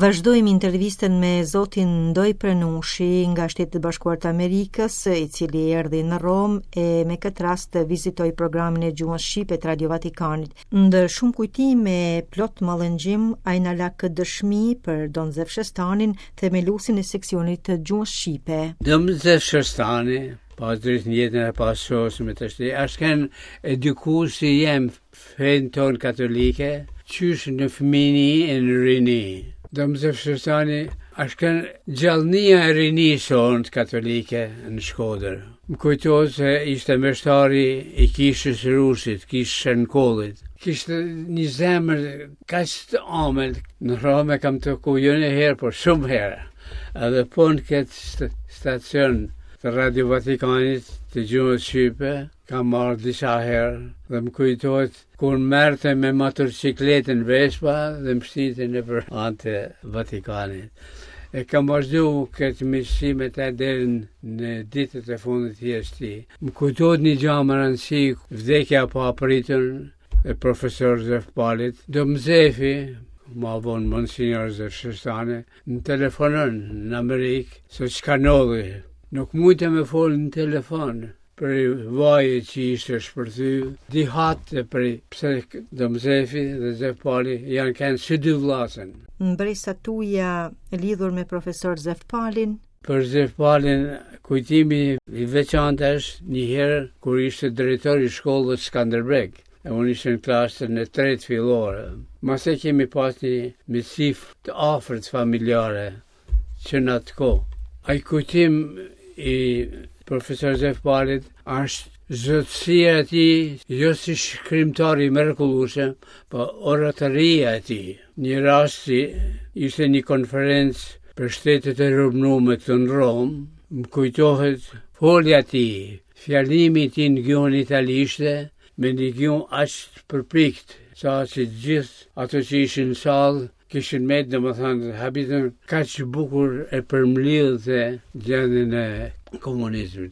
Vazhdojmë intervistën me zotin Ndoj Prenushi nga Shtetet e Bashkuara të Amerikës, I cili erdhi në Rom e me këtë rast vizitoi programin e gjuhës shqipe të Radio Vatikanit. Ndër shumë kujtime plot mallëngjim, ai na la këtë dëshmi për Don Zef Shestanin, themeluesin e seksionit të gjuhës shqipe. Don Zef Shestani, pas drejt në jetën e pasos me të shti, është kanë eduku si jem fen ton katolike, qysh në fëmini e në rini. Don Zef Shestani është kanë gjallënia e rinisë katolike në Shkodër. Më kujtohet se ishte meshtari I kishës rusit, kishës Shënkollit. Kishte një zemër kaq të amël. Në Rome kam të kujën e herë, por shumë herë. Edhe po në këtë stacion të Radio Vatikanit të gjuhës shqipe, kam marrë disa herë dhe më kujtohet kur merte me motorcikletën Vespa dhe më shtite në për anë Vatikanit. E kam vazhdu këtë miqësimet e deri në ditët e fundit jeshti. Më kujtohet një gjë më rëndësi, vdekja pa pritën e profesor Zef Palit. Do Mzefi, ma vonë Monsignor Zef Shestani, në telefonon në Amerikë, se çka nolli. Nuk mujtë me folë në telefon për vaje që ishte shpërthy, dihatë për pse Do Mzefi dhe Zef Pali janë kanë së dy vllazën. Mbresa tuja lidhur me profesor Zef Palin? Për Zef Palin, kujtimi I veçantë është një herë kur ishte drejtor I shkollës Skanderbeg. E unë ishte në klasën e 3 fillore. Mase kemi pas një miqësi të afërt familjare që në atë kohë. Ai kujtim I profesor Zef Palit është zotësia e tij, jo si shkrimtar I mrekullueshëm, po oratoria e tij. Një rasti ishte një konferencë për shtetet e rrëmuar të në Rom, më kujtohet folja e tij, fjalimi I tij në gjuhën italishte, me një gjuhë aq përpikt, sa që gjithë ato që ishin në sallë kishin me dhe më thënë, habitën ka që bukur e përmlidhë dhe gjendin e komunizmit.